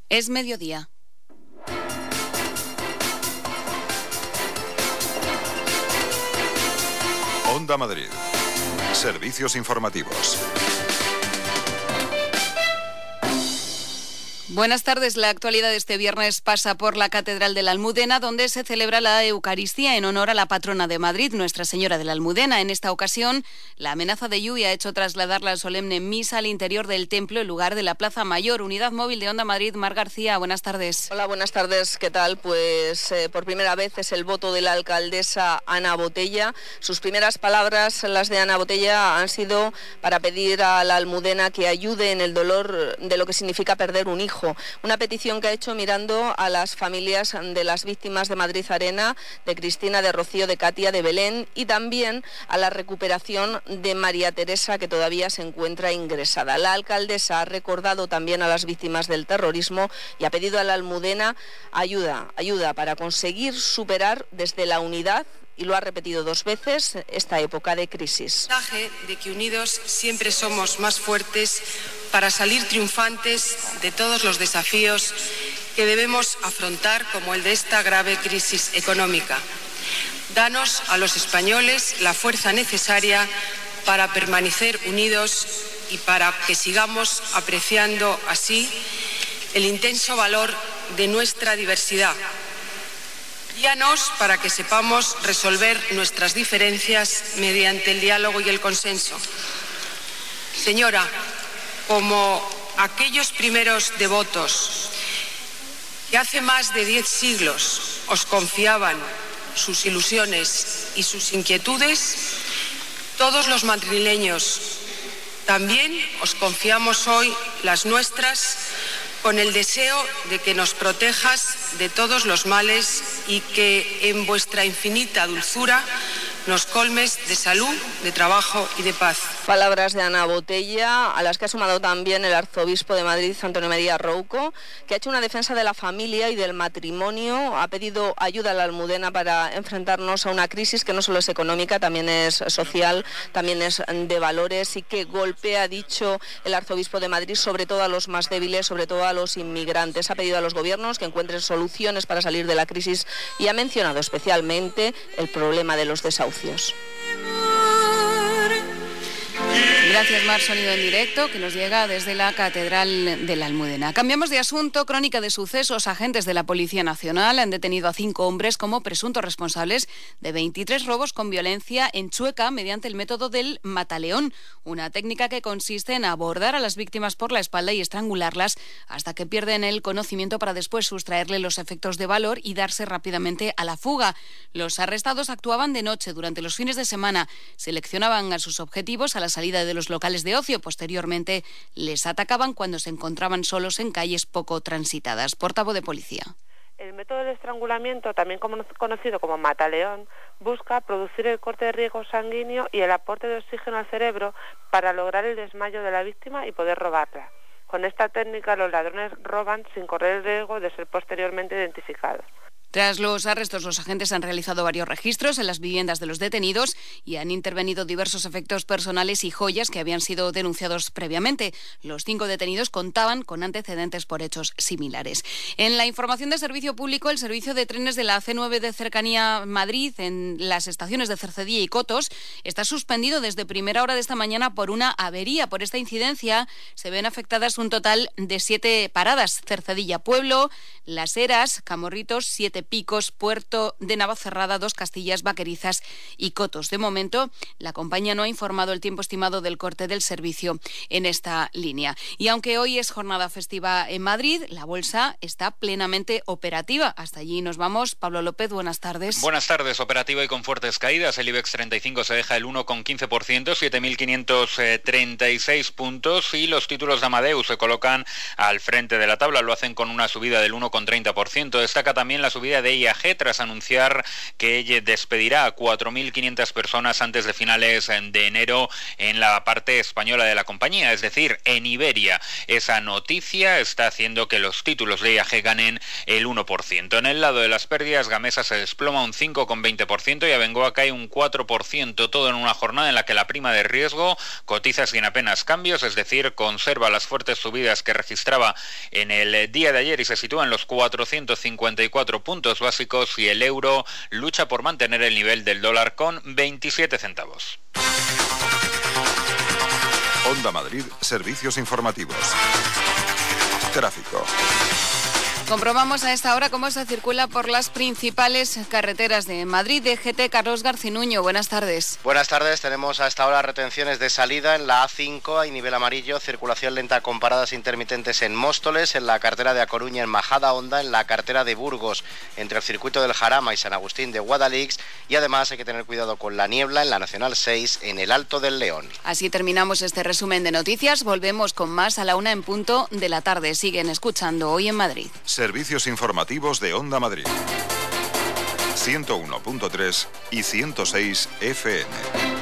Es mediodía. Onda Madrid. Servicios informativos. Buenas tardes. La actualidad de este viernes pasa por la Catedral de la Almudena, donde se celebra la Eucaristía en honor a la patrona de Madrid, Nuestra Señora de la Almudena. En esta ocasión, la amenaza de lluvia ha hecho trasladar la solemne misa al interior del templo en lugar de la Plaza Mayor. Unidad Móvil de Onda Madrid, Mar García, buenas tardes. Hola, buenas tardes. ¿Qué tal? Pues por primera vez es el voto de la alcaldesa Ana Botella. Sus primeras palabras, las de Ana Botella, han sido para pedir a la Almudena que ayude en el dolor de lo que significa perder un hijo. Una petición que ha hecho mirando a las familias de las víctimas de Madrid Arena, de Cristina, de Rocío, de Katia, de Belén, y también a la recuperación de María Teresa, que todavía se encuentra ingresada. La alcaldesa ha recordado también a las víctimas del terrorismo y ha pedido a la Almudena ayuda para conseguir superar desde la unidad, y lo ha repetido 2 veces, esta época de crisis. El mensaje de que unidos siempre somos más fuertes para salir triunfantes de todos los desafíos que debemos afrontar, como el de esta grave crisis económica. Danos a los españoles la fuerza necesaria para permanecer unidos y para que sigamos apreciando así el intenso valor de nuestra diversidad. Guíanos para que sepamos resolver nuestras diferencias mediante el diálogo y el consenso. Señora, como aquellos primeros devotos que hace más de 10 siglos os confiaban sus ilusiones y sus inquietudes, todos los madrileños también os confiamos hoy las nuestras, con el deseo de que nos protejas de todos los males y que en vuestra infinita dulzura nos colmes de salud, de trabajo y de paz. Palabras de Ana Botella, a las que ha sumado también el arzobispo de Madrid, Antonio María Rouco, que ha hecho una defensa de la familia y del matrimonio. Ha pedido ayuda a la Almudena para enfrentarnos a una crisis que no solo es económica, también es social, también es de valores, y que golpea, ha dicho el arzobispo de Madrid, sobre todo a los más débiles, sobre todo a los inmigrantes. Ha pedido a los gobiernos que encuentren soluciones para salir de la crisis y ha mencionado especialmente el problema de los desahucios. Gracias, Mar. Sonido en directo que nos llega desde la Catedral de la Almudena. Cambiamos de asunto. Crónica de sucesos. Agentes de la Policía Nacional han detenido a 5 hombres como presuntos responsables de 23 robos con violencia en Chueca mediante el método del mataleón, una técnica que consiste en abordar a las víctimas por la espalda y estrangularlas hasta que pierden el conocimiento para después sustraerle los efectos de valor y darse rápidamente a la fuga. Los arrestados actuaban de noche durante los fines de semana, seleccionaban a sus objetivos a la salida de los locales de ocio. Posteriormente les atacaban cuando se encontraban solos en calles poco transitadas. Portavoz de policía. El método del estrangulamiento, también conocido como mataleón, busca producir el corte de riego sanguíneo y el aporte de oxígeno al cerebro para lograr el desmayo de la víctima y poder robarla. Con esta técnica los ladrones roban sin correr el riesgo de ser posteriormente identificados. Tras los arrestos, los agentes han realizado varios registros en las viviendas de los detenidos y han intervenido diversos efectos personales y joyas que habían sido denunciados previamente. Los 5 detenidos contaban con antecedentes por hechos similares. En la información de servicio público, el servicio de trenes de la C9 de Cercanía Madrid en las estaciones de Cercedilla y Cotos está suspendido desde primera hora de esta mañana por una avería. Por esta incidencia se ven afectadas un total de 7 paradas: Cercedilla Pueblo, Las Heras, Camorritos, 7 Picos, Puerto de Navacerrada, 2 Castillas, Vaquerizas y Cotos. De momento, la compañía no ha informado el tiempo estimado del corte del servicio en esta línea. Y aunque hoy es jornada festiva en Madrid, la bolsa está plenamente operativa. Hasta allí nos vamos. Pablo López, buenas tardes. Buenas tardes. Operativa y con fuertes caídas. El IBEX 35 se deja el 1,15%, 7.536 puntos, y los títulos de Amadeus se colocan al frente de la tabla. Lo hacen con una subida del 1,30%. Destaca también la subida subida de IAG tras anunciar que despedirá a 4.500 personas antes de finales de enero en la parte española de la compañía, es decir, en Iberia. Esa noticia está haciendo que los títulos de IAG ganen el 1%. En el lado de las pérdidas, Gamesa se desploma un 5,20% y Abengoa cae un 4%, todo en una jornada en la que la prima de riesgo cotiza sin apenas cambios, es decir, conserva las fuertes subidas que registraba en el día de ayer y se sitúa en los 454 puntos básicos, y el euro lucha por mantener el nivel del dólar con 27 centavos. Onda Madrid, servicios informativos. Tráfico. Comprobamos a esta hora cómo se circula por las principales carreteras de Madrid. DGT, Carlos Garcinuño, buenas tardes. Buenas tardes, tenemos a esta hora retenciones de salida en la A5 y nivel amarillo, circulación lenta con paradas intermitentes en Móstoles, en la carretera de A Coruña en Majadahonda, en la carretera de Burgos entre el circuito del Jarama y San Agustín de Guadalix, y además hay que tener cuidado con la niebla en la Nacional 6 en el Alto del León. Así terminamos este resumen de noticias, volvemos con más a la 1 en punto de la tarde. Siguen escuchando Hoy en Madrid. Servicios informativos de Onda Madrid. 101.3 y 106 FM.